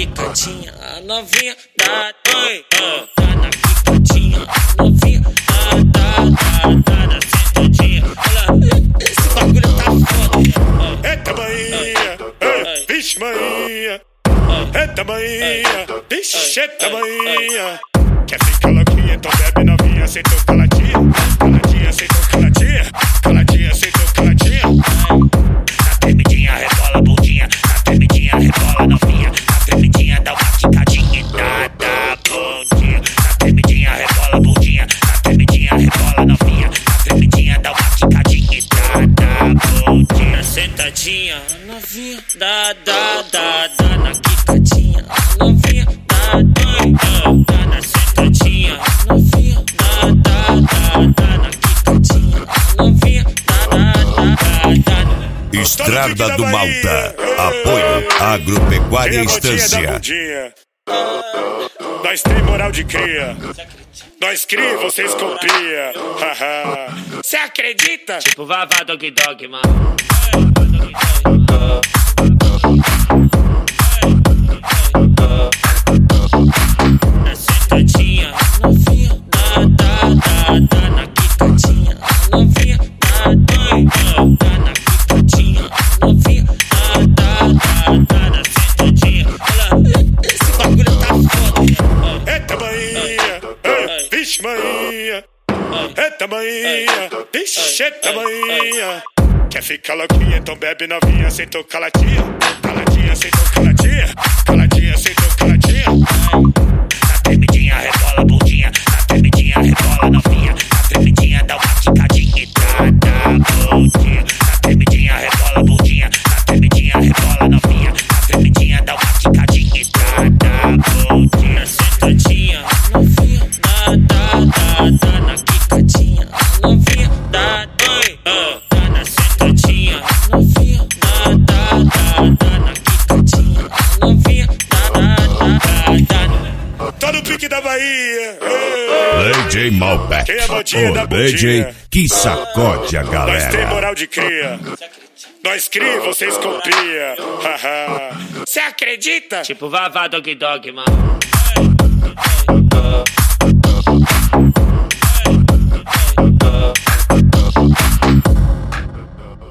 quicadinha, a novinha da oi, tá na quicadinha, a novinha tá na sentadinha. Olha, esse bagulho tá foda. Eita Bahia, vixe Bahia. Eita Bahia, vixe, eita Bahia. Quer ficar louquinha, então bebe novinha, sentou caladinha. Caladinha, sentou caladinha. Caladinha, sentou caladinha. Na tremidinha, rebola a bundinha. Na tremidinha, rebola novinha. Na tremidinha, dá uma quicadinha e dá bundinha. Na tremidinha, rebola a bundinha. Na tremidinha, rebola novinha. Na tremidinha, dá uma quicadinha e dá bundinha. Sentadinha, novinha, dá na quicadinha. A novinha, dá na sentadinha. A novinha, dá na quicadinha. A novinha, dá. Estrada do Malta. Apoio Agropecuária Estância. Nós tem moral de cria. Nós cria, vocês copia. Cê acredita? Tipo Vavá Dog Dog, mano. Na sentadinha, novinha, dá na quicadinha. A novinha, dá na quicadinha. A novinha, dá na sentadinha. Olha, esse bagulho tá foda. Eita Bahia, vixe Bahia. Eita Bahia, vixe, eita Bahia. Quer ficar louquinha, então bebe novinha, sentou caladinha. Caladinha, sentou caladinha. Caladinha, sentou caladinha. Na tremidinha, rebola a bundinha. Na tremidinha, rebola novinha. Na tremidinha, dá uma quicadinha e dá bundinha. Na tremidinha, rebola a bundinha. Na tremidinha, rebola novinha. Na tremidinha, dá uma quicadinha e dá bundinha. Sentadinha, novinha, dá na quicadinha. A novinha, dá na sentadinha. A novinha, dá na quicadinha. A novinha, dá. Tá no pique da Bahia. DJ Malbec. Quem é modinha da O DJ bundinha? que sacode a Nós tem galera. moral de cria. Nós cria, vocês copia. Cê acredita? Tipo Vavá Dog Dog, mano.